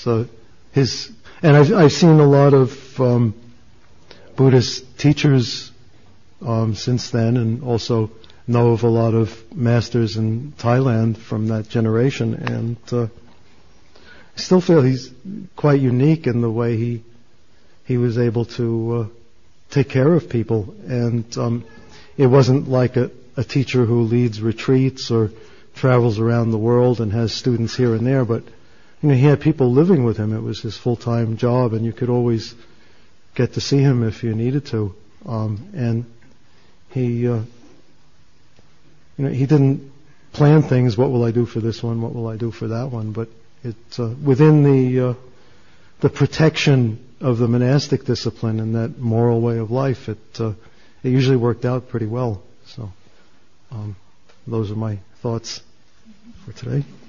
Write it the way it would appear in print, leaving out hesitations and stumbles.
and I've seen a lot of Buddhist teachers since then, and also know of a lot of masters in Thailand from that generation, and I still feel he's quite unique in the way he was able to take care of people, and it wasn't like a teacher who leads retreats or travels around the world and has students here and there, but he had people living with him. It was his full-time job, and you could always get to see him if you needed to. And he didn't plan things. What will I do for this one? What will I do for that one? But it's within the protection of the monastic discipline and that moral way of life. It usually worked out pretty well. So those are my thoughts for today.